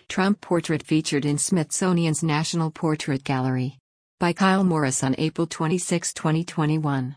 Trump portrait featured in Smithsonian's National Portrait Gallery. By Kyle Morris on April 26, 2021.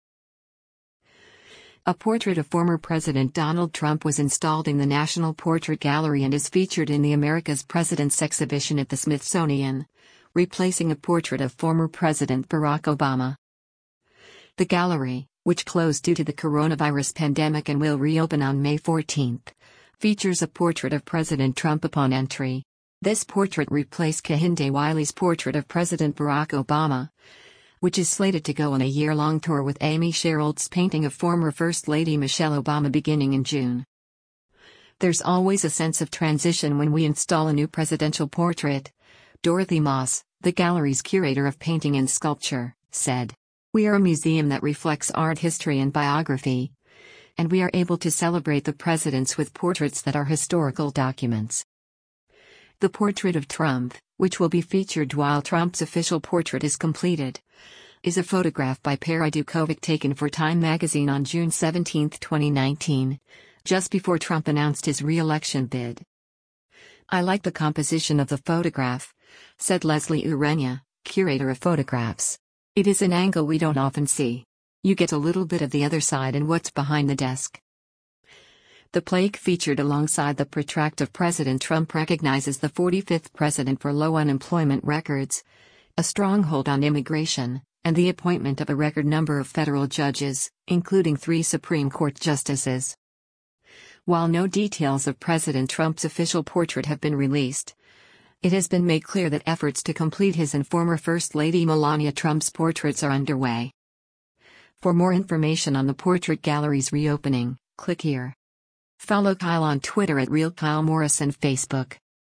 A portrait of former President Donald Trump was installed in the National Portrait Gallery and is featured in the America's Presidents exhibition at the Smithsonian, replacing a portrait of former President Barack Obama. The gallery, which closed due to the coronavirus pandemic and will reopen on May 14, features a portrait of President Trump upon entry. This portrait replaced Kehinde Wiley's portrait of President Barack Obama, which is slated to go on a year-long tour with Amy Sherald's painting of former First Lady Michelle Obama beginning in June. There's always a sense of transition when we install a new presidential portrait, Dorothy Moss, the gallery's curator of painting and sculpture, said. We are a museum that reflects art history and biography, and we are able to celebrate the presidents with portraits that are historical documents. The portrait of Trump, which will be featured while Trump's official portrait is completed, is a photograph by Perry Dukovic taken for Time magazine on June 17, 2019, just before Trump announced his re-election bid. I like the composition of the photograph, said Leslie Urenia, curator of photographs. It is an angle we don't often see. You get a little bit of the other side and what's behind the desk. The plaque featured alongside the portrait of President Trump recognizes the 45th president for low unemployment records, a stronghold on immigration, and the appointment of a record number of federal judges, including 3 Supreme Court justices. While no details of President Trump's official portrait have been released, it has been made clear that efforts to complete his and former First Lady Melania Trump's portraits are underway. For more information on the Portrait Gallery's reopening, click here. Follow Kyle on Twitter at RealKyleMorris and Facebook.